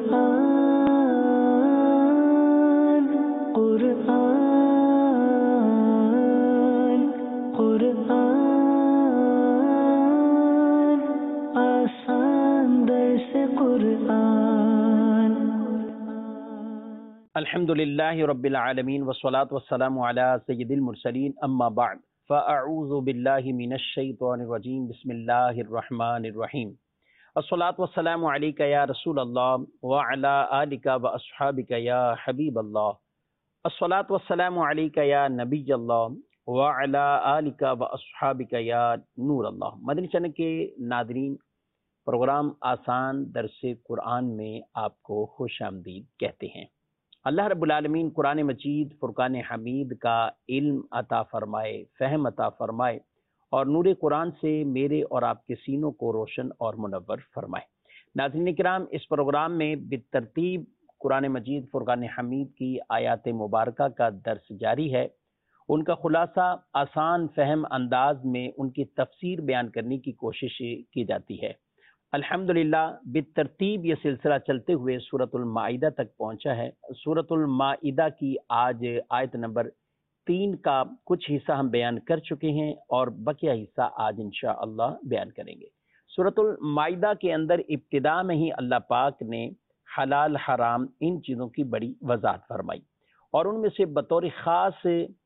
قرآن قرآن قرآن آسان درس قرآن۔ الحمدللہ رب العالمین والصلاة والسلام علی سید المرسلین، اما بعد فاعوذ باللہ من الشیطان الرجیم، بسم اللہ الرحمن الرحیم۔ الصلاة والسلام علیک یا رسول اللہ وعلی آلک واصحابک یا حبیب اللہ۔ الصلاة والسلام علیک یا نبی اللہ وعلی آلک واصحابک یا نور اللہ۔ مدنی چینل کے ناظرین، پروگرام آسان درس قرآن میں آپ کو خوش آمدید کہتے ہیں۔ اللہ رب العالمین قرآن مجید فرقان حمید کا علم عطا فرمائے، فہم عطا فرمائے، اور نور قرآن سے میرے اور آپ کے سینوں کو روشن اور منور فرمائے۔ ناظرین کرام، اس پروگرام میں بالترتیب قرآن مجید فرقان حمید کی آیات مبارکہ کا درس جاری ہے۔ ان کا خلاصہ آسان فہم انداز میں ان کی تفسیر بیان کرنے کی کوشش کی جاتی ہے۔ الحمدللہ بالترتیب یہ سلسلہ چلتے ہوئے سورۃ المائدہ تک پہنچا ہے۔ سورۃ المائدہ کی آج آیت نمبر 3 کا کچھ حصہ ہم بیان کر چکے ہیں اور بقیہ حصہ آج انشاءاللہ بیان کریں گے۔ سورۃ المائدہ کے اندر ابتدا میں ہی اللہ پاک نے حلال حرام ان چیزوں کی بڑی وضاحت فرمائی، اور ان میں سے بطور خاص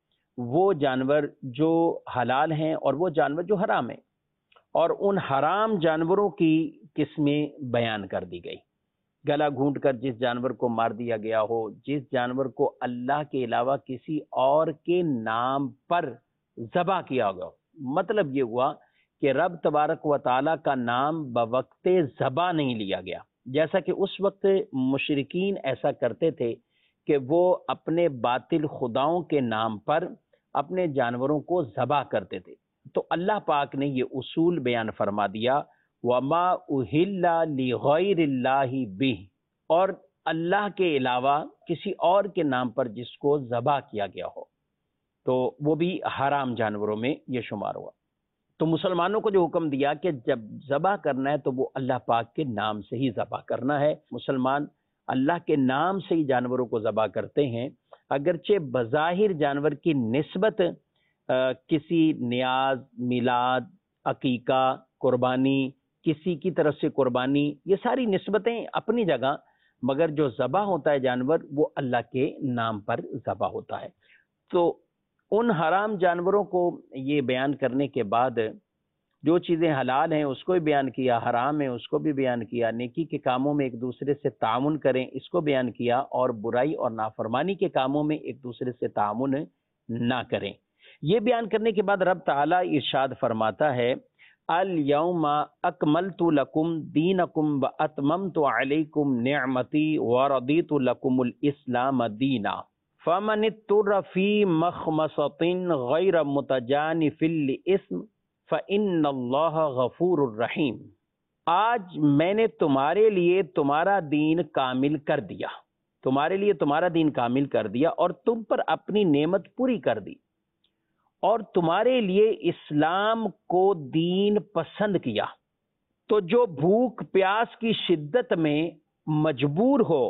وہ جانور جو حلال ہیں اور وہ جانور جو حرام ہیں، اور ان حرام جانوروں کی قسمیں بیان کر دی گئی۔ گلا گھونٹ کر جس جانور کو مار دیا گیا ہو، جس جانور کو اللہ کے علاوہ کسی اور کے نام پر ذبح کیا گیا ہو، مطلب یہ ہوا کہ رب تبارک و تعالیٰ کا نام بوقت ذبح نہیں لیا گیا، جیسا کہ اس وقت مشرکین ایسا کرتے تھے کہ وہ اپنے باطل خداؤں کے نام پر اپنے جانوروں کو ذبح کرتے تھے۔ تو اللہ پاک نے یہ اصول بیان فرما دیا، وَمَا أُهِلَّ لِغَيْرِ اللَّهِ بِهِ، اور اللہ کے علاوہ کسی اور کے نام پر جس کو ذبح کیا گیا ہو تو وہ بھی حرام جانوروں میں یہ شمار ہوا۔ تو مسلمانوں کو جو حکم دیا کہ جب ذبح کرنا ہے تو وہ اللہ پاک کے نام سے ہی ذبح کرنا ہے۔ مسلمان اللہ کے نام سے ہی جانوروں کو ذبح کرتے ہیں، اگرچہ بظاہر جانور کی نسبت کسی نیاز، میلاد، عقیقہ، قربانی، کسی کی طرف سے قربانی، یہ ساری نسبتیں اپنی جگہ، مگر جو ذبح ہوتا ہے جانور وہ اللہ کے نام پر ذبح ہوتا ہے۔ تو ان حرام جانوروں کو یہ بیان کرنے کے بعد جو چیزیں حلال ہیں اس کو بھی بیان کیا، حرام ہیں اس کو بھی بیان کیا، نیکی کے کاموں میں ایک دوسرے سے تعاون کریں اس کو بیان کیا، اور برائی اور نافرمانی کے کاموں میں ایک دوسرے سے تعاون نہ کریں۔ یہ بیان کرنے کے بعد رب تعالیٰ ارشاد فرماتا ہے، الْيَوْمَ أَكْمَلْتُ لَكُمْ دِينَكُمْ وَأَتْمَمْتُ عَلَيْكُمْ نِعْمَتِي وَرَضِيتُ لَكُمُ الْإِسْلَامَ دِينًا فَمَنِ اضْطُرَّ فِي مَخْمَصَةٍ غَيْرَ مُتَجَانِفٍ لِإِثْمٍ فَإِنَّ اللَّهَ غَفُورٌ رَحِيمٌ۔ آج میں نے تمہارے لیے تمہارا دین کامل کر دیا، تمہارے لیے تمہارا دین کامل کر دیا، اور تم پر اپنی نعمت پوری کر دی، اور تمہارے لیے اسلام کو دین پسند کیا۔ تو جو بھوک پیاس کی شدت میں مجبور ہو،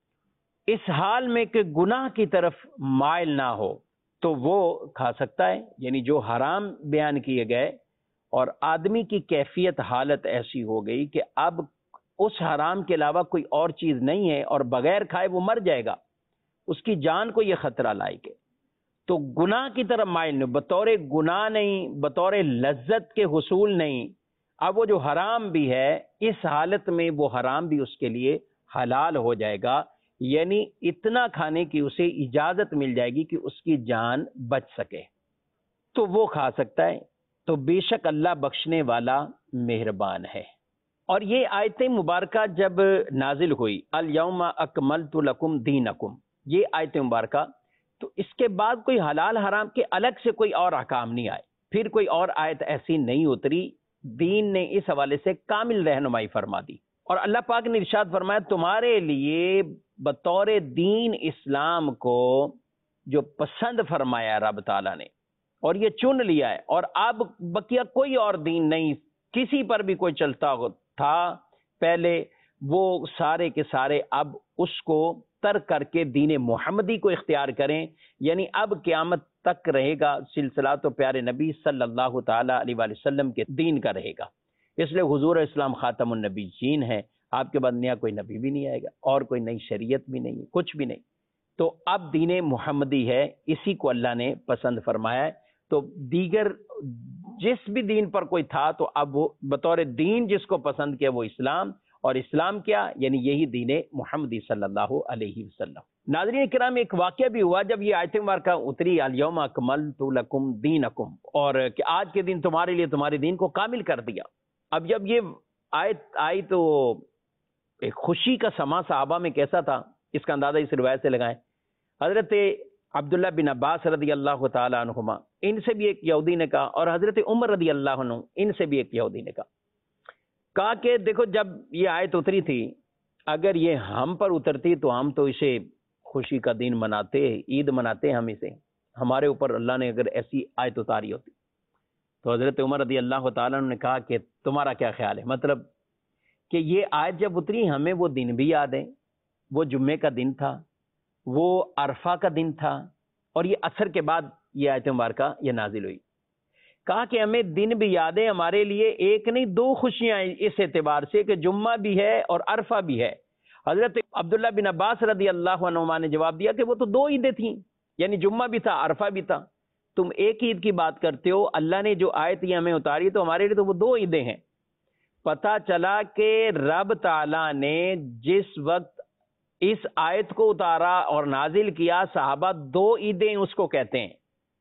اس حال میں کہ گناہ کی طرف مائل نہ ہو، تو وہ کھا سکتا ہے۔ یعنی جو حرام بیان کیے گئے اور آدمی کی کیفیت حالت ایسی ہو گئی کہ اب اس حرام کے علاوہ کوئی اور چیز نہیں ہے، اور بغیر کھائے وہ مر جائے گا، اس کی جان کو یہ خطرہ لائق ہے، تو گناہ کی طرف مائل نہیں، بطور گناہ نہیں، بطور لذت کے حصول نہیں۔ اب وہ جو حرام بھی ہے، اس حالت میں وہ حرام بھی اس کے لیے حلال ہو جائے گا، یعنی اتنا کھانے کی اسے اجازت مل جائے گی کہ اس کی جان بچ سکے، تو وہ کھا سکتا ہے۔ تو بے شک اللہ بخشنے والا مہربان ہے۔ اور یہ آیت مبارکہ جب نازل ہوئی، الیوم اکملت لکم دینکم، یہ آیت مبارکہ، تو اس کے بعد کوئی حلال حرام کے الگ سے کوئی اور احکام نہیں آئے، پھر کوئی اور آیت ایسی نہیں اتری۔ دین نے اس حوالے سے کامل رہنمائی فرما دی، اور اللہ پاک نے ارشاد فرمایا تمہارے لیے بطور دین اسلام کو جو پسند فرمایا رب تعالیٰ نے، اور یہ چن لیا ہے، اور اب بقیہ کوئی اور دین نہیں، کسی پر بھی کوئی چلتا تھا پہلے وہ سارے کے سارے اب اس کو ترک کر کے دین محمدی کو اختیار کریں، یعنی اب قیامت تک رہے گا سلسلہ تو پیارے نبی صلی اللہ تعالی علیہ وآلہ وسلم کے دین کا رہے گا۔ اس لیے حضور اسلام خاتم النبیین ہے، آپ کے بعد نیا کوئی نبی بھی نہیں آئے گا اور کوئی نئی شریعت بھی نہیں ہے، کچھ بھی نہیں۔ تو اب دین محمدی ہے، اسی کو اللہ نے پسند فرمایا ہے۔ تو دیگر جس بھی دین پر کوئی تھا تو اب وہ بطور دین جس کو پسند کیا وہ اسلام، اور اسلام کیا؟ یعنی یہی دین محمدی صلی اللہ علیہ وسلم۔ ناظرین کرام، ایک واقعہ بھی ہوا جب یہ آیت مبارکہ اتری الیوم اکملت لکم دینکم، اور کہ آج کے دن تمہارے لیے تمہارے دین کو کامل کر دیا۔ اب جب یہ آیت آئی تو ایک خوشی کا سما صحابہ میں کیسا تھا، اس کا اندازہ اس روایت سے لگائیں۔ حضرت عبداللہ بن عباس رضی اللہ تعالی عنہما، ان سے بھی ایک یہودی نے کہا، اور حضرت عمر رضی اللہ عنہ، ان سے بھی ایک یہودی نے کہا کہ دیکھو جب یہ آیت اتری تھی، اگر یہ ہم پر اترتی تو ہم تو اسے خوشی کا دن مناتے، عید مناتے ہم اسے، ہمارے اوپر اللہ نے اگر ایسی آیت اتاری ہوتی۔ تو حضرت عمر رضی اللہ تعالیٰ عنہ نے کہا کہ تمہارا کیا خیال ہے؟ مطلب کہ یہ آیت جب اتری ہمیں وہ دن بھی یاد ہے، وہ جمعے کا دن تھا، وہ عرفہ کا دن تھا، اور یہ عصر کے بعد یہ آیت مبارکہ یہ نازل ہوئی۔ کہا کہ ہمیں دن بھی یاد ہے، ہمارے لیے ایک نہیں دو خوشیاں ہیں اس اعتبار سے کہ جمعہ بھی ہے اور عرفہ بھی ہے۔ حضرت عبداللہ بن عباس رضی اللہ عنہما نے جواب دیا کہ وہ تو دو عیدیں تھیں، یعنی جمعہ بھی تھا عرفہ بھی تھا، تم ایک عید کی بات کرتے ہو، اللہ نے جو آیت یہ ہمیں اتاری تو ہمارے لیے تو وہ دو عیدیں ہیں۔ پتہ چلا کہ رب تعالیٰ نے جس وقت اس آیت کو اتارا اور نازل کیا، صحابہ دو عیدیں اس کو کہتے ہیں۔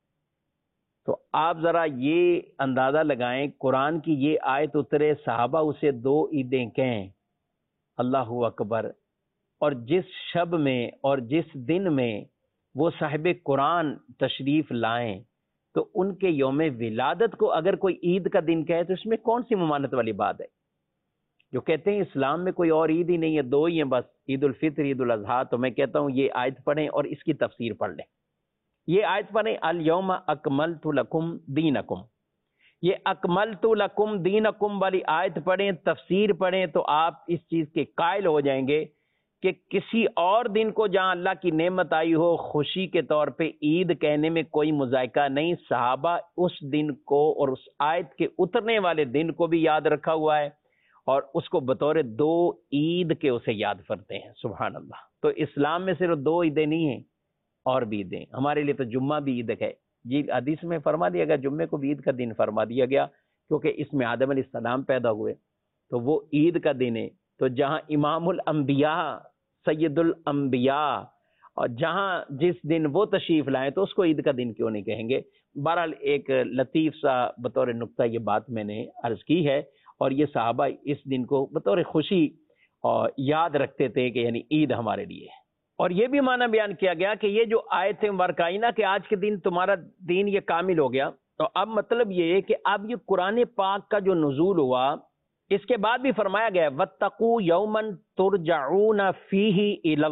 تو آپ ذرا یہ اندازہ لگائیں، قرآن کی یہ آیت اترے، صحابہ اسے دو عیدیں کہیں، اللہ اکبر۔ اور جس شب میں اور جس دن میں وہ صاحب قرآن تشریف لائیں تو ان کے یوم ولادت کو اگر کوئی عید کا دن کہے تو اس میں کون سی ممانعت والی بات ہے؟ جو کہتے ہیں اسلام میں کوئی اور عید ہی نہیں ہے، دو ہی ہیں بس، عید الفطر عید الاضحیٰ، تو میں کہتا ہوں یہ آیت پڑھیں اور اس کی تفسیر پڑھ لیں۔ یہ آیت پڑھیں الیوم اکملت لکم دینکم، یہ اکملت لکم دینکم والی آیت پڑھیں، تفسیر پڑھیں، تو آپ اس چیز کے قائل ہو جائیں گے کہ کسی اور دن کو جہاں اللہ کی نعمت آئی ہو خوشی کے طور پہ عید کہنے میں کوئی مذائقہ نہیں۔ صحابہ اس دن کو اور اس آیت کے اترنے والے دن کو بھی یاد رکھا ہوا ہے اور اس کو بطور دو عید کے اسے یاد کرتے ہیں۔ سبحان اللہ۔ تو اسلام میں صرف دو عیدیں نہیں ہیں، اور بھی عیدیں، ہمارے لیے تو جمعہ بھی عید ہے جی، حدیث میں فرما دیا گیا، جمعے کو بھی عید کا دن فرما دیا گیا کیونکہ اس میں آدم علیہ السلام پیدا ہوئے، تو وہ عید کا دن ہے۔ تو جہاں امام الانبیاء سید الانبیاء اور جہاں جس دن وہ تشریف لائیں تو اس کو عید کا دن کیوں نہیں کہیں گے؟ بہرحال ایک لطیف سا بطور نکتہ یہ بات میں نے عرض کی ہے، اور یہ صحابہ اس دن کو بطور خوشی اور یاد رکھتے تھے کہ یعنی عید ہمارے لیے ہے۔ اور یہ بھی معنی بیان کیا گیا کہ یہ جو آیت مبارکہ آئی نا کہ آج کے دن تمہارا دین یہ کامل ہو گیا، تو اب مطلب یہ ہے کہ اب یہ قرآن پاک کا جو نزول ہوا اس کے بعد بھی فرمایا گیا وَاتَّقُوا يَوْمًا تُرْجَعُونَ فِيهِ إِلَى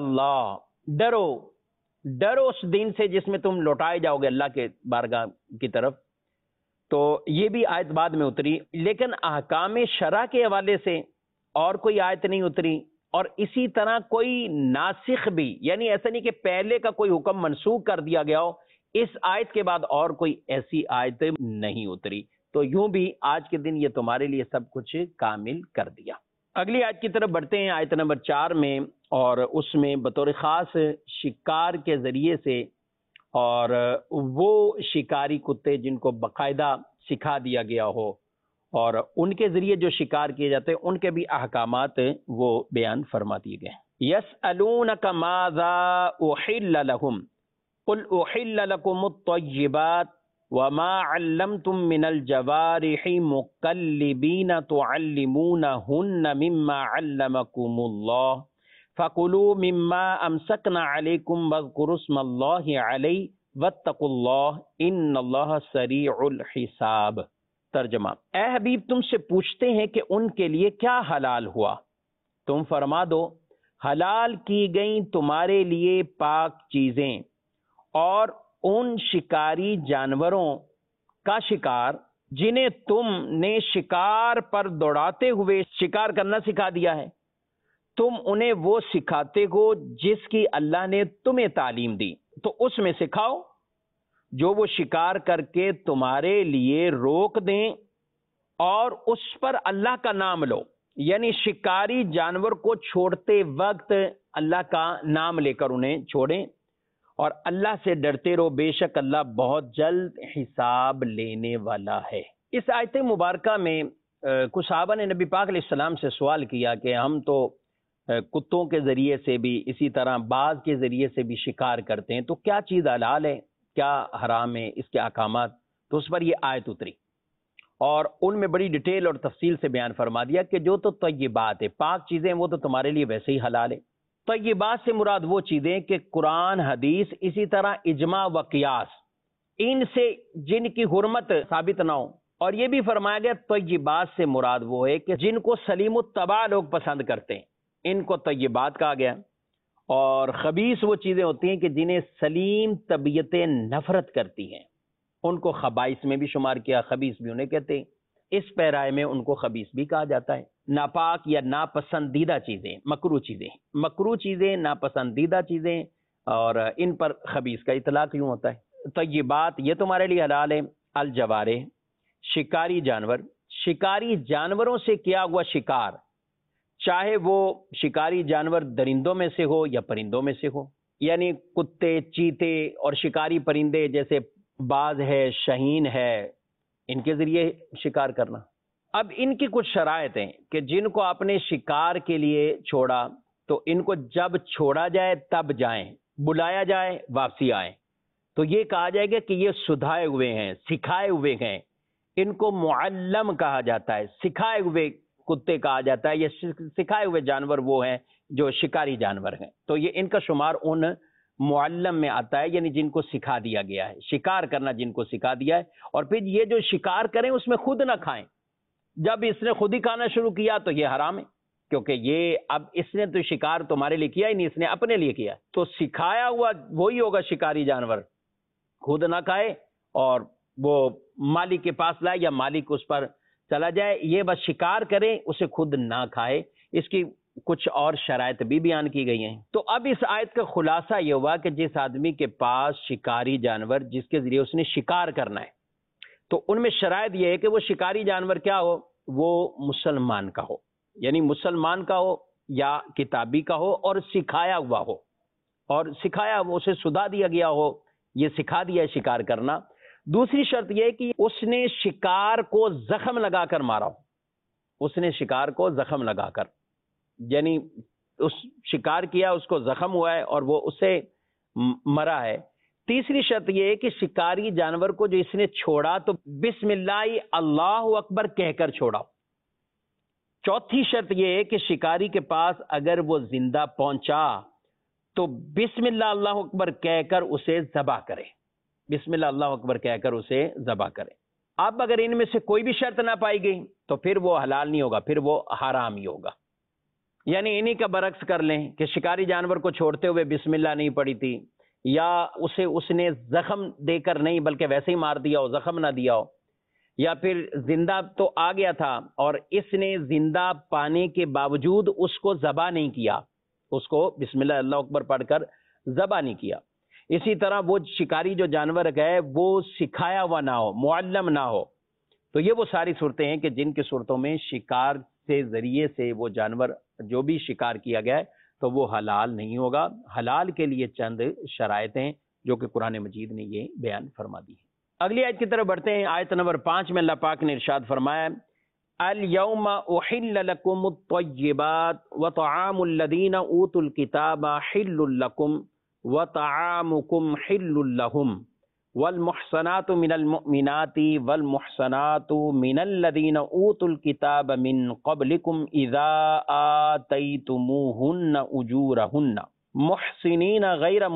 اللَّهِ، ڈرو اس دن سے جس میں تم لوٹائے جاؤ گے اللہ کے بارگاہ کی طرف۔ تو یہ بھی آیت بعد میں اتری، لیکن احکام شرع کے حوالے سے اور کوئی آیت نہیں اتری، اور اسی طرح کوئی ناسخ بھی، یعنی ایسا نہیں کہ پہلے کا کوئی حکم منسوخ کر دیا گیا ہو، اس آیت کے بعد اور کوئی ایسی آیت نہیں اتری۔ تو یوں بھی آج کے دن یہ تمہارے لیے سب کچھ کامل کر دیا۔ اگلی آیت کی طرف بڑھتے ہیں، آیت نمبر 4 میں، اور اس میں بطور خاص شکار کے ذریعے سے، اور وہ شکاری کتے جن کو باقاعدہ سکھا دیا گیا ہو اور ان کے ذریعے جو شکار کیے جاتے ہیں ان کے بھی احکامات وہ بیان فرما دیے گئے۔ یسألونک ماذا احل لهم قل احل لكم الطیبات وما علمتم من الجوارح مقلبین تعلمونهن مما علمكم الله فَكُلُوا مِمَّا أَمْسَكْنَا عَلَيْكُمْ وَاذْكُرُوا اسْمَ اللَّهِ عَلَيْهِ وَاتَّقُوا اللَّهَ إِنَّ اللَّهَ سَرِيعُ الْحِسَابِ۔ ترجمہ، اے حبیب تم سے پوچھتے ہیں کہ ان کے لیے کیا حلال ہوا، تم فرما دو حلال کی گئیں تمہارے لیے پاک چیزیں اور ان شکاری جانوروں کا شکار جنہیں تم نے شکار پر دوڑاتے ہوئے شکار کرنا سکھا دیا ہے، تم انہیں وہ سکھاتے ہو جس کی اللہ نے تمہیں تعلیم دی، تو اس میں سکھاؤ جو وہ شکار کر کے تمہارے لیے روک دیں اور اس پر اللہ کا نام لو، یعنی شکاری جانور کو چھوڑتے وقت اللہ کا نام لے کر انہیں چھوڑیں اور اللہ سے ڈرتے رہو، بے شک اللہ بہت جلد حساب لینے والا ہے۔ اس آیت مبارکہ میں کچھ صحابہ نے نبی پاک علیہ السلام سے سوال کیا کہ ہم تو کتوں کے ذریعے سے بھی، اسی طرح باز کے ذریعے سے بھی شکار کرتے ہیں، تو کیا چیز حلال ہے، کیا حرام ہے، اس کے احکامات؟ تو اس پر یہ آیت اتری اور ان میں بڑی ڈیٹیل اور تفصیل سے بیان فرما دیا کہ جو تو طیبات ہے، پاک چیزیں، وہ تو تمہارے لیے ویسے ہی حلال ہے۔ طیبات سے مراد وہ چیزیں کہ قرآن، حدیث، اسی طرح اجماع و قیاس، ان سے جن کی حرمت ثابت نہ ہو۔ اور یہ بھی فرمایا گیا طیبات سے مراد وہ ہے کہ جن کو سلیم الطبع لوگ پسند کرتے ہیں، ان کو طیبات کہا گیا۔ اور خبیث وہ چیزیں ہوتی ہیں کہ جنہیں سلیم طبیعتیں نفرت کرتی ہیں، ان کو خبائث میں بھی شمار کیا، خبیث بھی انہیں کہتے ہیں۔ اس پیرائے میں ان کو خبیث بھی کہا جاتا ہے۔ ناپاک یا ناپسندیدہ چیزیں، مکروہ چیزیں، ناپسندیدہ چیزیں، اور ان پر خبیث کا اطلاق یوں ہوتا ہے۔ طیبات یہ تمہارے لیے حلال ہے۔ الجوارح، شکاری جانور، شکاری جانوروں سے کیا ہوا شکار، چاہے وہ شکاری جانور درندوں میں سے ہو یا پرندوں میں سے ہو، یعنی کتے، چیتے اور شکاری پرندے جیسے باز ہے، شاہین ہے، ان کے ذریعے شکار کرنا۔ اب ان کی کچھ شرائط ہیں کہ جن کو آپ نے شکار کے لیے چھوڑا تو ان کو جب چھوڑا جائے تب جائیں، بلایا جائے واپسی آئیں، تو یہ کہا جائے گا کہ یہ سدھائے ہوئے ہیں، سکھائے ہوئے ہیں، ان کو معلم کہا جاتا ہے۔ سکھائے ہوئے کتے کہا جاتا ہے، یہ سکھائے ہوئے جانور وہ ہیں جو شکاری جانور ہیں، تو یہ ان کا شمار ان معلم میں آتا ہے، یعنی جن کو سکھا دیا گیا ہے، شکار کرنا جن کو سکھا دیا ہے۔ اور پھر یہ جو شکار کریں اس میں خود نہ کھائیں، جب اس نے خود ہی کھانا شروع کیا تو یہ حرام ہے، کیونکہ یہ اب اس نے تو شکار تمہارے لیے کیا ہی نہیں، اس نے اپنے لیے کیا، تو سکھایا ہوا وہی ہوگا شکاری جانور، خود نہ کھائے اور وہ مالک کے پاس لائے یا مالک اس پر چلا جائے، یہ بس شکار کرے، اسے خود نہ کھائے۔ اس کی کچھ اور شرائط بھی بیان کی گئی ہیں۔ تو اب اس آیت کا خلاصہ یہ ہوا کہ جس آدمی کے پاس شکاری جانور جس کے ذریعے اس نے شکار کرنا ہے، تو ان میں شرائط یہ ہے کہ وہ شکاری جانور کیا ہو، وہ مسلمان کا ہو، یعنی مسلمان کا ہو یا کتابی کا ہو اور سکھایا ہوا ہو، اور سکھایا ہوا اسے سدھا دیا گیا ہو، یہ سکھا دیا ہے شکار کرنا۔ دوسری شرط یہ ہے کہ اس نے شکار کو زخم لگا کر مارا ہو، اس نے شکار کو زخم لگا کر، یعنی اس شکار کیا، اس کو زخم ہوا ہے اور وہ اسے مرا ہے۔ تیسری شرط یہ ہے کہ شکاری جانور کو جو اس نے چھوڑا تو بسم اللہ اللہ اکبر کہہ کر چھوڑا۔ چوتھی شرط یہ ہے کہ شکاری کے پاس اگر وہ زندہ پہنچا تو بسم اللہ اللہ اکبر کہہ کر اسے ذبح کرے، بسم اللہ اللہ اکبر کہہ کر اسے ذبح کرے۔ اب اگر ان میں سے کوئی بھی شرط نہ پائی گئی تو پھر وہ حلال نہیں ہوگا، پھر وہ حرام ہی ہوگا۔ یعنی انہی کا برعکس کر لیں کہ شکاری جانور کو چھوڑتے ہوئے بسم اللہ نہیں پڑی تھی، یا اسے اس نے زخم دے کر نہیں بلکہ ویسے ہی مار دیا ہو، زخم نہ دیا ہو، یا پھر زندہ تو آ گیا تھا اور اس نے زندہ پانے کے باوجود اس کو ذبح نہیں کیا، اس کو بسم اللہ اللہ اکبر پڑھ کر ذبح نہیں کیا۔ اسی طرح وہ شکاری جو جانور ہے وہ سکھایا ہوا نہ ہو، معلم نہ ہو، تو یہ وہ ساری صورتیں ہیں کہ جن کی صورتوں میں شکار سے ذریعے سے وہ جانور جو بھی شکار کیا گیا ہے تو وہ حلال نہیں ہوگا۔ حلال کے لیے چند شرائط ہیں جو کہ قرآن مجید نے یہ بیان فرما دی ہے۔ اگلی آیت کی طرف بڑھتے ہیں۔ آیت نمبر 5 میں اللہ پاک نے ارشاد فرمایا، اليوم احل لكم الطیبات وطعام الذین اوتوا الکتاب حل لكم وطعامكم حل لهم والمحصنات من المؤمنات والمحصنات من الذين اوتوا الكتاب من قبلكم اذا آتيتموهن اجورهن محصنين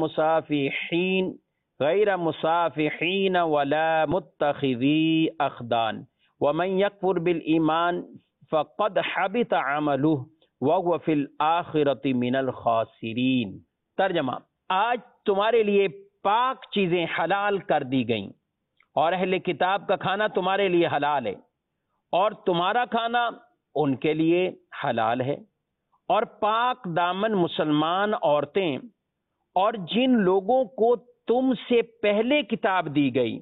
غير مسافحين ولا متخذي اخدان ومن يكفر بالإيمان فقد حبط عمله وهو في الآخرة من الخاسرين۔ ترجمہ، آج تمہارے لیے پاک چیزیں حلال کر دی گئیں اور اہل کتاب کا کھانا تمہارے لیے حلال ہے اور تمہارا کھانا ان کے لیے حلال ہے، اور پاک دامن مسلمان عورتیں اور جن لوگوں کو تم سے پہلے کتاب دی گئی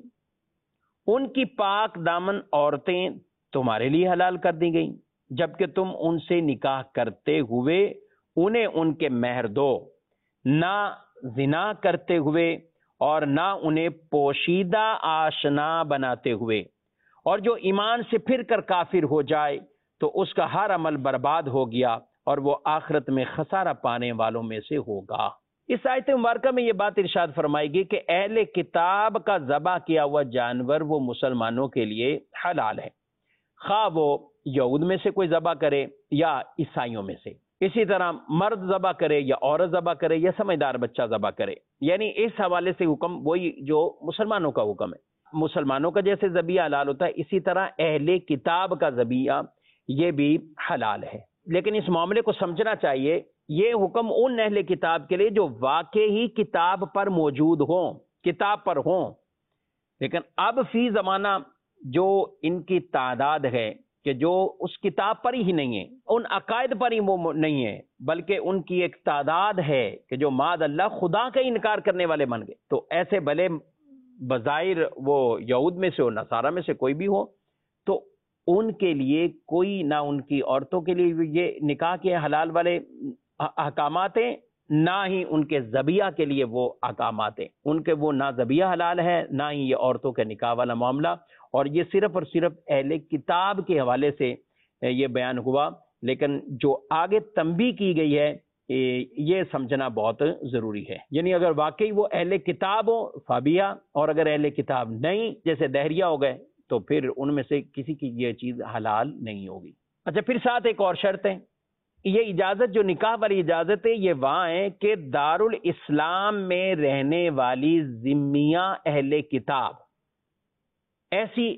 ان کی پاک دامن عورتیں تمہارے لیے حلال کر دی گئیں، جبکہ تم ان سے نکاح کرتے ہوئے انہیں ان کے مہر دو، نہ زنا کرتے ہوئے اور نہ انہیں پوشیدہ آشنا بناتے ہوئے، اور جو ایمان سے پھر کر کافر ہو جائے تو اس کا ہر عمل برباد ہو گیا اور وہ آخرت میں خسارہ پانے والوں میں سے ہوگا۔ اس آیت مبارکہ میں یہ بات ارشاد فرمائی گئی کہ اہل کتاب کا ذبح کیا ہوا جانور وہ مسلمانوں کے لیے حلال ہے، خواہ وہ یہود میں سے کوئی ذبح کرے یا عیسائیوں میں سے۔ اسی طرح مرد ذبح کرے یا عورت ذبح کرے یا سمجھدار بچہ ذبح کرے، یعنی اس حوالے سے حکم وہی جو مسلمانوں کا حکم ہے۔ مسلمانوں کا جیسے ذبیحہ حلال ہوتا ہے، اسی طرح اہل کتاب کا ذبیحہ یہ بھی حلال ہے۔ لیکن اس معاملے کو سمجھنا چاہیے، یہ حکم ان اہل کتاب کے لیے جو واقعی کتاب پر موجود ہوں، کتاب پر ہوں۔ لیکن اب فی زمانہ جو ان کی تعداد ہے کہ جو اس کتاب پر ہی نہیں ہے، ان عقائد پر ہی وہ نہیں ہے، بلکہ ان کی ایک تعداد ہے کہ جو معاذ اللہ خدا کا انکار کرنے والے بن گئے، تو ایسے بھلے بظاہر وہ یہود میں سے ہو، نصارہ میں سے کوئی بھی ہو، تو ان کے لیے کوئی نہ ان کی عورتوں کے لیے یہ نکاح کے حلال والے احکامات ہیں، نہ ہی ان کے ذبیحہ کے لیے وہ احکامات ہیں۔ ان کے وہ نہ ذبیحہ حلال ہے، نہ ہی یہ عورتوں کے نکاح والا معاملہ، اور یہ صرف اور صرف اہل کتاب کے حوالے سے یہ بیان ہوا۔ لیکن جو آگے تنبیہ کی گئی ہے یہ سمجھنا بہت ضروری ہے، یعنی اگر واقعی وہ اہل کتاب ہو فابیہ، اور اگر اہل کتاب نہیں جیسے دہریہ ہو گئے تو پھر ان میں سے کسی کی یہ چیز حلال نہیں ہوگی۔ اچھا، پھر ساتھ ایک اور شرط ہے، یہ اجازت جو نکاح والی اجازت ہے یہ وہاں ہے کہ دارالاسلام میں رہنے والی ذمیہ اہل کتاب، ایسی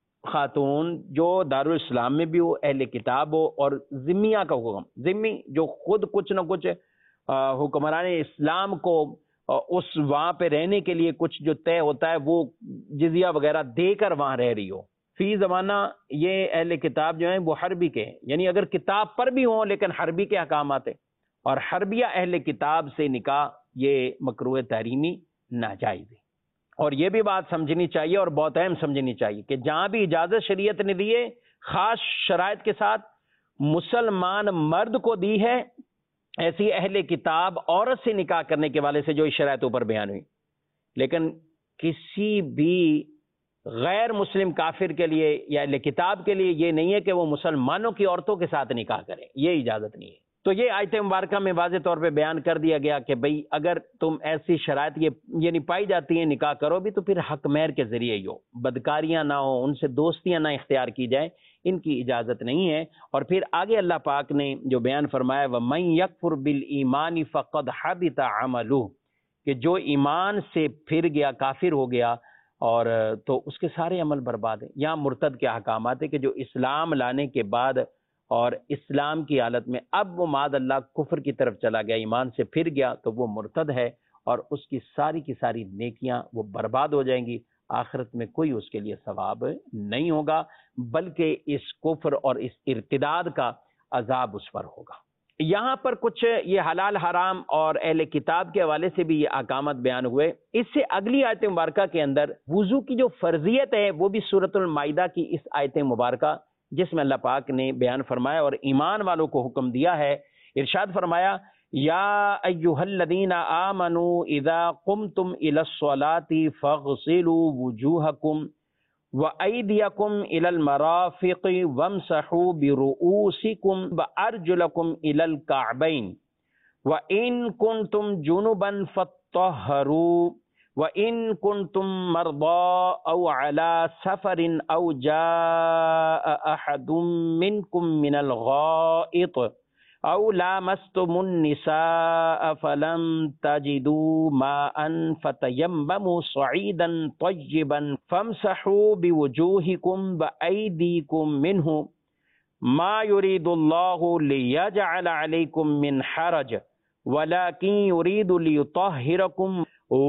خاتون جو دارالاسلام میں بھی ہو، اہل کتاب ہو، اور ذمیہ کا حکم، ذمی جو خود کچھ نہ کچھ حکمران اسلام کو اس وہاں پہ رہنے کے لیے کچھ جو طے ہوتا ہے وہ جزیہ وغیرہ دے کر وہاں رہ رہی ہو۔ فی زمانہ یہ اہل کتاب جو ہیں وہ حربی کے ہیں، یعنی اگر کتاب پر بھی ہوں لیکن حربی کے احکامات ہیں، اور حربیہ اہل کتاب سے نکاح یہ مکروہ تحریمی ناجائز ہے۔ اور یہ بھی بات سمجھنی چاہیے اور بہت اہم سمجھنی چاہیے کہ جہاں بھی اجازت شریعت نے دی ہے خاص شرائط کے ساتھ مسلمان مرد کو دی ہے، ایسی اہل کتاب عورت سے نکاح کرنے کے والے سے جو اس شرائط اوپر بیان ہوئی، لیکن کسی بھی غیر مسلم کافر کے لیے یا اہل کتاب کے لیے یہ نہیں ہے کہ وہ مسلمانوں کی عورتوں کے ساتھ نکاح کرے، یہ اجازت نہیں ہے۔ تو یہ آیت مبارکہ میں واضح طور پہ بیان کر دیا گیا کہ بھئی اگر تم ایسی شرائط یہ نہیں پائی جاتی ہیں نکاح کرو بھی تو پھر حق مہر کے ذریعے ہی ہو، بدکاریاں نہ ہوں، ان سے دوستیاں نہ اختیار کی جائیں، ان کی اجازت نہیں ہے۔ اور پھر آگے اللہ پاک نے جو بیان فرمایا وَمَن يَكْفُرْ بِالْإِيمَانِ فَقَدْ حَبِطَ عَمَلُهُ، کہ جو ایمان سے پھر گیا، کافر ہو گیا، اور تو اس کے سارے عمل برباد ہیں۔ یہاں مرتد کے احکامات ہیں کہ جو اسلام لانے کے بعد اور اسلام کی حالت میں اب وہ معاذ اللہ کفر کی طرف چلا گیا، ایمان سے پھر گیا، تو وہ مرتد ہے اور اس کی ساری نیکیاں وہ برباد ہو جائیں گی، آخرت میں کوئی اس کے لیے ثواب نہیں ہوگا، بلکہ اس کفر اور اس ارتداد کا عذاب اس پر ہوگا۔ یہاں پر کچھ یہ حلال حرام اور اہل کتاب کے حوالے سے بھی یہ احکامات بیان ہوئے۔ اس سے اگلی آیت مبارکہ کے اندر وضو کی جو فرضیت ہے وہ بھی سورۃ المائدہ کی اس آیت مبارکہ جس میں اللہ پاک نے بیان فرمایا اور ایمان والوں کو حکم دیا ہے، ارشاد فرمایا یا ایھا الذین آمنوا اذا قمتم الی الصلاۃ فاغسلوا وجوہکم وَأَيْدِيَكُمْ إِلَى الْمَرَافِقِ وَامْسَحُوا بِرُؤُوسِكُمْ وَأَرْجُلَكُمْ إِلَى الْكَعْبَيْنِ وَإِن كُنتُمْ جُنُبًا فَاطَّهَّرُوا وَإِن كُنتُم مَّرْضَىٰ أَوْ عَلَىٰ سَفَرٍ أَوْ جَاءَ أَحَدٌ مِّنكُم مِّنَ الْغَائِطِ أَوْ لَامَسْتُمُ النِّسَاءَ فَلَمْ تَجِدُوا مَاءً فَتَيَمَّمُوا صَعِيدًا طَيِّبًا فَامْسَحُوا بِوُجُوهِكُمْ وَأَيْدِيكُمْ مِنْهُ مَا يُرِيدُ اللَّهُ لِيَجْعَلَ عَلَيْكُمْ مِنْ حَرَجٍ وَلَٰكِن يُرِيدُ لِيُطَهِّرَكُمْ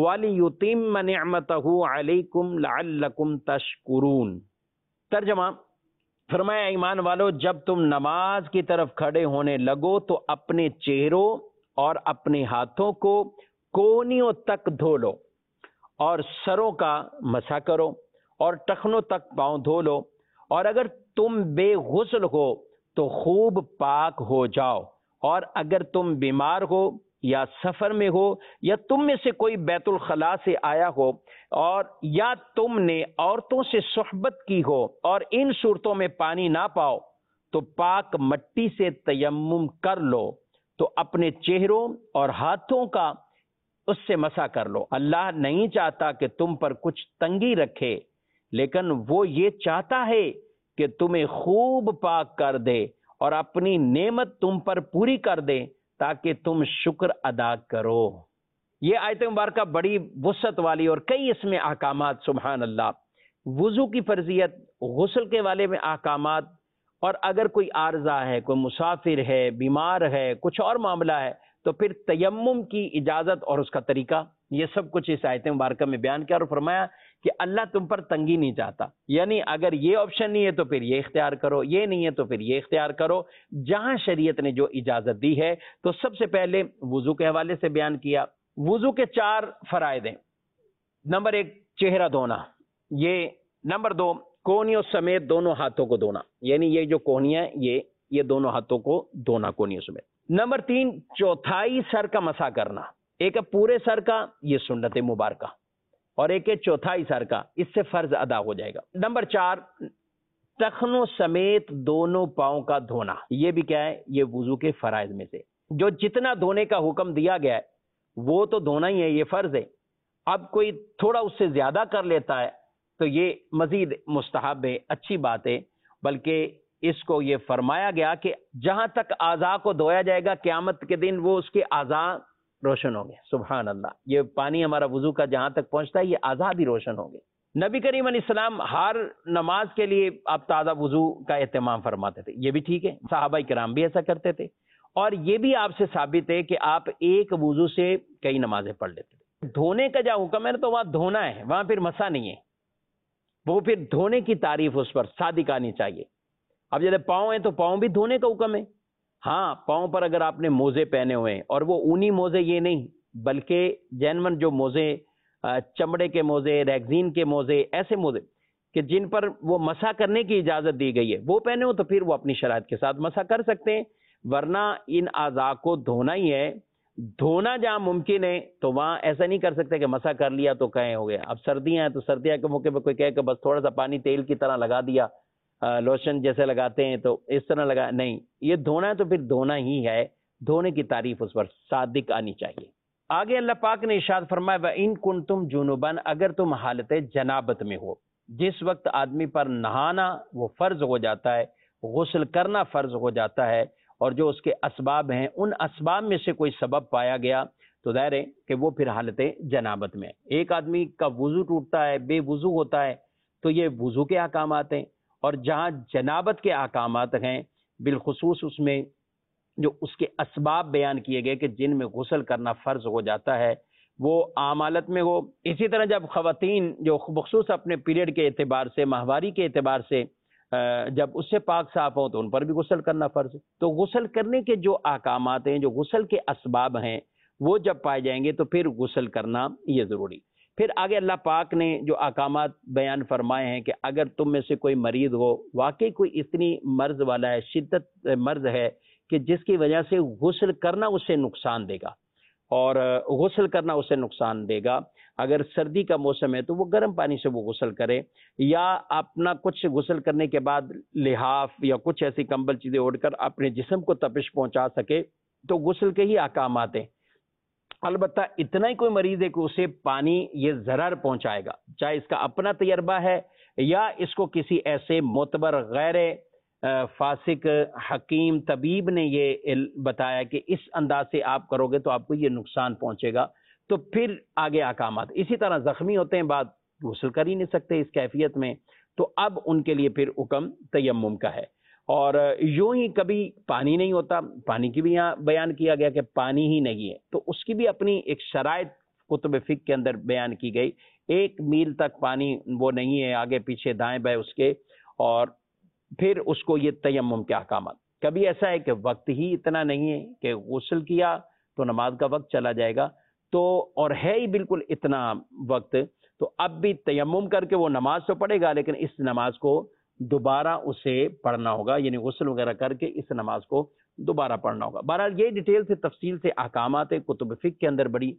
وَلِيُتِمَّ نِعْمَتَهُ عَلَيْكُمْ لَعَلَّكُمْ تَشْكُرُونَ۔ ترجمہ، فرمایا ایمان والو جب تم نماز کی طرف کھڑے ہونے لگو تو اپنے چہروں اور اپنے ہاتھوں کو کونیوں تک دھو لو اور سروں کا مسح کرو اور ٹخنوں تک پاؤں دھو لو، اور اگر تم بے غسل ہو تو خوب پاک ہو جاؤ، اور اگر تم بیمار ہو یا سفر میں ہو یا تم میں سے کوئی بیت الخلاء سے آیا ہو اور یا تم نے عورتوں سے صحبت کی ہو اور ان صورتوں میں پانی نہ پاؤ تو پاک مٹی سے تیمم کر لو، تو اپنے چہروں اور ہاتھوں کا اس سے مسح کر لو۔ اللہ نہیں چاہتا کہ تم پر کچھ تنگی رکھے، لیکن وہ یہ چاہتا ہے کہ تمہیں خوب پاک کر دے اور اپنی نعمت تم پر پوری کر دے تاکہ تم شکر ادا کرو۔ یہ آیت مبارکہ بڑی وسعت والی اور کئی اس میں احکامات، سبحان اللہ، وضو کی فرضیت، غسل کے والے میں احکامات، اور اگر کوئی عارضہ ہے، کوئی مسافر ہے، بیمار ہے، کچھ اور معاملہ ہے تو پھر تیمم کی اجازت اور اس کا طریقہ، یہ سب کچھ اس آیت مبارکہ میں بیان کیا اور فرمایا کہ اللہ تم پر تنگی نہیں چاہتا، یعنی اگر یہ آپشن نہیں ہے تو پھر یہ اختیار کرو، یہ نہیں ہے تو پھر یہ اختیار کرو، جہاں شریعت نے جو اجازت دی ہے۔ تو سب سے پہلے وضو کے حوالے سے بیان کیا، وضو کے 4 فرائض ہیں۔ نمبر 1 چہرہ دھونا، یہ نمبر 2 کونیوں سمیت دونوں ہاتھوں کو دھونا، یعنی یہ جو کونیاں یہ دونوں ہاتھوں کو دھونا کونیوں سمیت۔ نمبر 3 چوتھائی سر کا مسح کرنا، ایک ہے پورے سر کا، یہ سنت مبارکہ، اور ایک ہے چوتھائی سر کا، اس سے فرض ادا ہو جائے گا۔ نمبر 4 ٹخنوں سمیت دونوں پاؤں کا دھونا، یہ بھی کیا ہے، یہ وضو کے فرائض میں سے جو جتنا دھونے کا حکم دیا گیا ہے وہ تو دھونا ہی ہے، یہ فرض ہے۔ اب کوئی تھوڑا اس سے زیادہ کر لیتا ہے تو یہ مزید مستحب ہے، اچھی بات ہے، بلکہ اس کو یہ فرمایا گیا کہ جہاں تک اعضاء کو دھویا جائے گا قیامت کے دن وہ اس کے اعضاء روشن ہوں گے، سبحان اللہ، یہ پانی ہمارا وضو کا جہاں تک پہنچتا ہے یہ اعضاء بھی روشن ہوں گے۔ نبی کریم علیہ السلام ہر نماز کے لیے آپ تازہ وضو کا اہتمام فرماتے تھے، یہ بھی ٹھیک ہے، صحابہ کرام بھی ایسا کرتے تھے، اور یہ بھی آپ سے ثابت ہے کہ آپ ایک وضو سے کئی نمازیں پڑھ لیتے تھے۔ دھونے کا جو حکم ہے تو وہاں دھونا ہے، وہاں پھر مسح نہیں ہے، وہ پھر دھونے کی تعریف اس پر صادق آنی چاہیے۔ اب جیسے پاؤں ہیں تو پاؤں بھی دھونے کا حکم ہے، ہاں پاؤں پر اگر آپ نے موزے پہنے ہوئے ہیں، اور وہ اونی موزے یہ نہیں بلکہ جینون جو موزے، چمڑے کے موزے، ریگزین کے موزے، ایسے موزے کہ جن پر وہ مسح کرنے کی اجازت دی گئی ہے وہ پہنے ہو تو پھر وہ اپنی شرائط کے ساتھ مسح کر سکتے ہیں، ورنہ ان اعضاء کو دھونا ہی ہے۔ دھونا جہاں ممکن ہے تو وہاں ایسا نہیں کر سکتے کہ مسح کر لیا تو کہیں ہو گیا۔ اب سردیاں ہیں تو سردیاں کے موقع پہ کوئی کہے کہ بس تھوڑا سا پانی تیل کی طرح لگا دیا، لوشن جیسے لگاتے ہیں تو اس طرح لگا، نہیں، یہ دھونا ہے تو پھر دھونا ہی ہے، دھونے کی تعریف اس پر صادق آنی چاہیے۔ آگے اللہ پاک نے ارشاد فرمایا وَإِن كُنتُمْ جُنُبًا، اگر تم حالت جنابت میں ہو، جس وقت آدمی پر نہانا وہ فرض ہو جاتا ہے، غسل کرنا فرض ہو جاتا ہے، اور جو اس کے اسباب ہیں ان اسباب میں سے کوئی سبب پایا گیا تو ظاہر ہے کہ وہ پھر حالت جنابت میں ہے۔ ایک آدمی کا وضو ٹوٹتا ہے، بے وضو ہوتا ہے، تو یہ وضو کے احکامات ہیں، اور جہاں جنابت کے احکامات ہیں بالخصوص اس میں جو اس کے اسباب بیان کیے گئے کہ جن میں غسل کرنا فرض ہو جاتا ہے وہ عام حالت میں ہو۔ اسی طرح جب خواتین جو بخصوص اپنے پیریڈ کے اعتبار سے، ماہواری کے اعتبار سے جب اس سے پاک صاف ہو تو ان پر بھی غسل کرنا فرض ہے۔ تو غسل کرنے کے جو احکامات ہیں، جو غسل کے اسباب ہیں، وہ جب پائے جائیں گے تو پھر غسل کرنا یہ ضروری۔ پھر آگے اللہ پاک نے جو احکامات بیان فرمائے ہیں کہ اگر تم میں سے کوئی مریض ہو، واقعی کوئی اتنی مرض والا ہے، شدت مرض ہے کہ جس کی وجہ سے غسل کرنا اسے نقصان دے گا، اور غسل کرنا اسے نقصان دے گا، اگر سردی کا موسم ہے تو وہ گرم پانی سے وہ غسل کرے، یا اپنا کچھ غسل کرنے کے بعد لحاف یا کچھ ایسی کمبل چیزیں اوڑھ کر اپنے جسم کو تپش پہنچا سکے تو غسل کے ہی احکامات ہیں۔ البتہ اتنا ہی کوئی مریض ہے کہ اسے پانی یہ ضرر پہنچائے گا، چاہے اس کا اپنا تجربہ ہے یا اس کو کسی ایسے معتبر غیر فاسق حکیم طبیب نے یہ بتایا کہ اس انداز سے آپ کرو گے تو آپ کو یہ نقصان پہنچے گا، تو پھر آگے احکامات۔ اسی طرح زخمی ہوتے ہیں، بعد غسل کر ہی نہیں سکتے اس کیفیت میں، تو اب ان کے لیے پھر حکم تیمم کا ہے۔ اور یوں ہی کبھی پانی نہیں ہوتا، پانی کی بھی یہاں بیان کیا گیا کہ پانی ہی نہیں ہے، تو اس کی بھی اپنی ایک شرائط کتب فقہ کے اندر بیان کی گئی، 1 میل تک پانی وہ نہیں ہے، آگے پیچھے دائیں بائیں اس کے، اور پھر اس کو یہ تیمم کے احکامات. کبھی ایسا ہے کہ وقت ہی اتنا نہیں ہے کہ غسل کیا تو نماز کا وقت چلا جائے گا، تو اور ہے ہی بالکل اتنا وقت، تو اب بھی تیمم کر کے وہ نماز تو پڑھے گا، لیکن اس نماز کو دوبارہ اسے پڑھنا ہوگا، یعنی غسل وغیرہ کر کے اس نماز کو دوبارہ پڑھنا ہوگا. بہرحال یہ ڈیٹیل سے تفصیل سے احکامات کتب فقہ کے اندر بڑی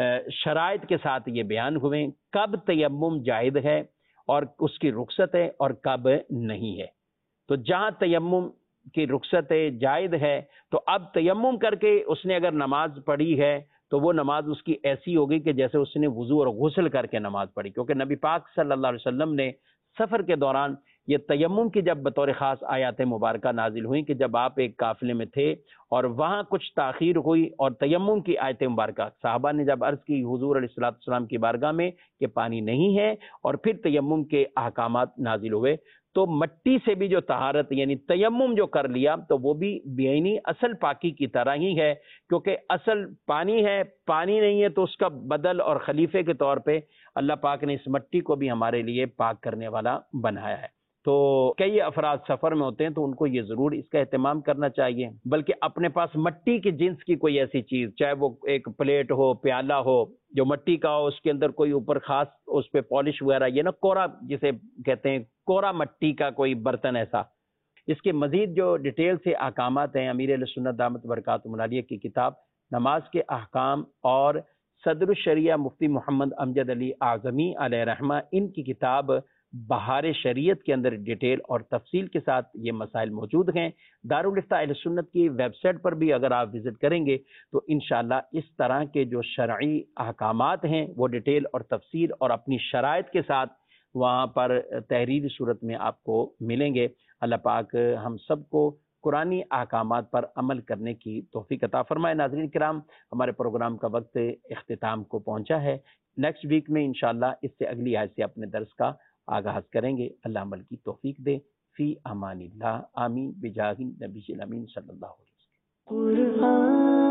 شرائط کے ساتھ یہ بیان ہوئے، کب تیمم جائز ہے اور اس کی رخصت ہے اور کب نہیں ہے. تو جہاں تیمم کی رخصت جائز ہے تو اب تیمم کر کے اس نے اگر نماز پڑھی ہے تو وہ نماز اس کی ایسی ہوگی کہ جیسے اس نے وضو اور غسل کر کے نماز پڑھی، کیونکہ نبی پاک صلی اللہ علیہ وسلم نے سفر کے دوران یہ تیمم کی جب بطور خاص آیات مبارکہ نازل ہوئی کہ جب آپ ایک قافلے میں تھے اور وہاں کچھ تاخیر ہوئی اور تیمم کی آیت مبارکہ صحابہ نے جب عرض کی حضور علیہ الصلوۃ والسلام کی بارگاہ میں کہ پانی نہیں ہے، اور پھر تیمم کے احکامات نازل ہوئے، تو مٹی سے بھی جو طہارت یعنی تیمم جو کر لیا تو وہ بھی یعنی اصل پاکی کی طرح ہی ہے، کیونکہ اصل پانی ہے، پانی نہیں ہے تو اس کا بدل اور خلیفے کے طور پہ اللہ پاک نے اس مٹی کو بھی ہمارے لیے پاک کرنے والا بنایا ہے. تو کئی افراد سفر میں ہوتے ہیں تو ان کو یہ ضرور اس کا اہتمام کرنا چاہیے، بلکہ اپنے پاس مٹی کی جنس کی کوئی ایسی چیز، چاہے وہ ایک پلیٹ ہو، پیالہ ہو جو مٹی کا ہو، اس کے اندر کوئی اوپر خاص اس پہ پالش وغیرہ، یہ نا کورا جسے کہتے ہیں، کورا مٹی کا کوئی برتن ایسا. اس کے مزید جو ڈیٹیل سے احکامات ہیں امیر اہل سنت دامت برکاتہم العالیہ کی کتاب نماز کے احکام اور صدر الشریعہ مفتی محمد امجد علی اعظمی علیہ رحمہ ان کی کتاب بہار شریعت کے اندر ڈیٹیل اور تفصیل کے ساتھ یہ مسائل موجود ہیں. دارالافتاء اہل سنت کی ویب سائٹ پر بھی اگر آپ وزٹ کریں گے تو انشاءاللہ اس طرح کے جو شرعی احکامات ہیں وہ ڈیٹیل اور تفصیل اور اپنی شرائط کے ساتھ وہاں پر تحریری صورت میں آپ کو ملیں گے. اللہ پاک ہم سب کو قرآنی احکامات پر عمل کرنے کی توفیق عطا فرمائے. ناظرین کرام، ہمارے پروگرام کا وقت اختتام کو پہنچا ہے. نیکسٹ ویک میں انشاءاللہ اس سے اگلی آیت سے اپنے درس کا آغاز کریں گے. اللہ عمل کی توفیق دے. فی امان اللہ. آمین بجاہ نبی الامین صلی اللہ علیہ وسلم. قرآن